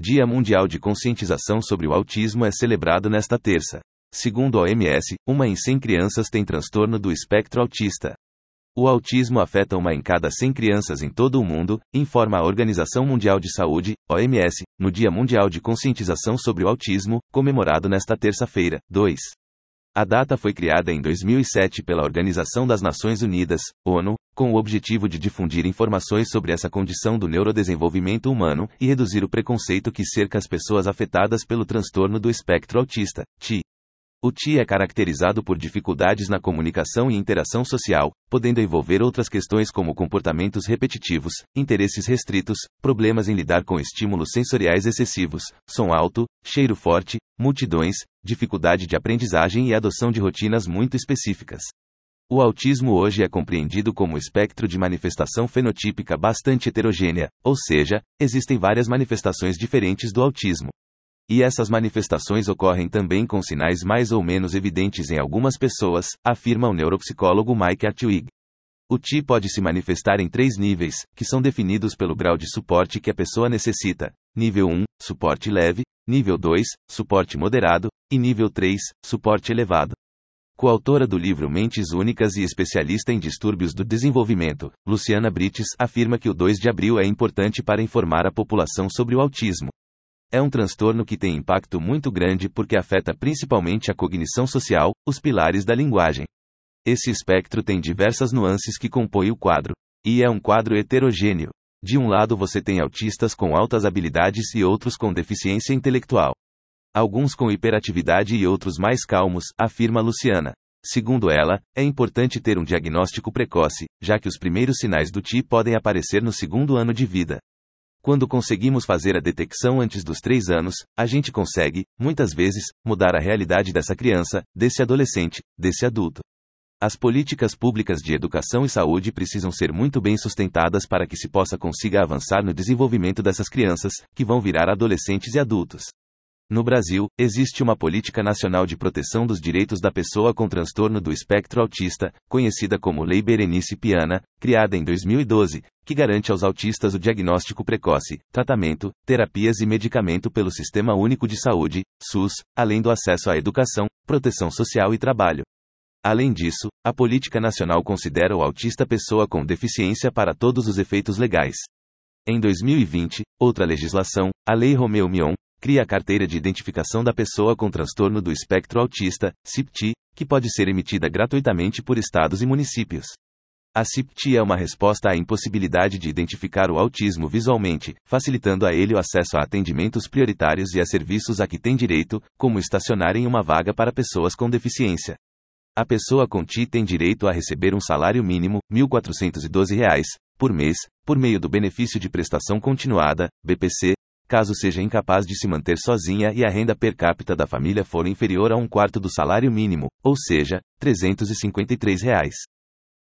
Dia Mundial de Conscientização sobre o Autismo é celebrado nesta terça. Segundo a OMS, 1 em 100 crianças tem transtorno do espectro autista. O autismo afeta 1 em cada 100 crianças em todo o mundo, informa a Organização Mundial de Saúde, OMS, no Dia Mundial de Conscientização sobre o Autismo, comemorado nesta terça-feira, 2. A data foi criada em 2007 pela Organização das Nações Unidas, ONU, com o objetivo de difundir informações sobre essa condição do neurodesenvolvimento humano e reduzir o preconceito que cerca as pessoas afetadas pelo transtorno do espectro autista, TI. O TI é caracterizado por dificuldades na comunicação e interação social, podendo envolver outras questões como comportamentos repetitivos, interesses restritos, problemas em lidar com estímulos sensoriais excessivos, som alto, cheiro forte, multidões, dificuldade de aprendizagem e adoção de rotinas muito específicas. O autismo hoje é compreendido como espectro de manifestação fenotípica bastante heterogênea, ou seja, existem várias manifestações diferentes do autismo. E essas manifestações ocorrem também com sinais mais ou menos evidentes em algumas pessoas, afirma o neuropsicólogo Mike Hartwig. O TI pode se manifestar em 3 níveis, que são definidos pelo grau de suporte que a pessoa necessita. Nível 1, suporte leve, nível 2, suporte moderado, e nível 3, suporte elevado. Coautora do livro Mentes Únicas e especialista em distúrbios do desenvolvimento, Luciana Brites afirma que o 2 de abril é importante para informar a população sobre o autismo. É um transtorno que tem impacto muito grande porque afeta principalmente a cognição social, os pilares da linguagem. Esse espectro tem diversas nuances que compõem o quadro. E é um quadro heterogêneo. De um lado você tem autistas com altas habilidades e outros com deficiência intelectual. Alguns com hiperatividade e outros mais calmos, afirma Luciana. Segundo ela, é importante ter um diagnóstico precoce, já que os primeiros sinais do TI podem aparecer no 2º ano de vida. Quando conseguimos fazer a detecção antes dos 3 anos, a gente consegue, muitas vezes, mudar a realidade dessa criança, desse adolescente, desse adulto. As políticas públicas de educação e saúde precisam ser muito bem sustentadas para que se consiga avançar no desenvolvimento dessas crianças, que vão virar adolescentes e adultos. No Brasil, existe uma Política Nacional de Proteção dos Direitos da Pessoa com Transtorno do Espectro Autista, conhecida como Lei Berenice Piana, criada em 2012, que garante aos autistas o diagnóstico precoce, tratamento, terapias e medicamento pelo Sistema Único de Saúde, SUS, além do acesso à educação, proteção social e trabalho. Além disso, a Política Nacional considera o autista pessoa com deficiência para todos os efeitos legais. Em 2020, outra legislação, a Lei Romeu-Mion, cria a Carteira de Identificação da Pessoa com Transtorno do Espectro Autista, CIPT, que pode ser emitida gratuitamente por estados e municípios. A CIPT é uma resposta à impossibilidade de identificar o autismo visualmente, facilitando a ele o acesso a atendimentos prioritários e a serviços a que tem direito, como estacionar em uma vaga para pessoas com deficiência. A pessoa com TI tem direito a receber um salário mínimo, R$ 1.412, por mês, por meio do Benefício de Prestação Continuada, BPC, caso seja incapaz de se manter sozinha e a renda per capita da família for inferior a 1/4 do salário mínimo, ou seja, R$ 353.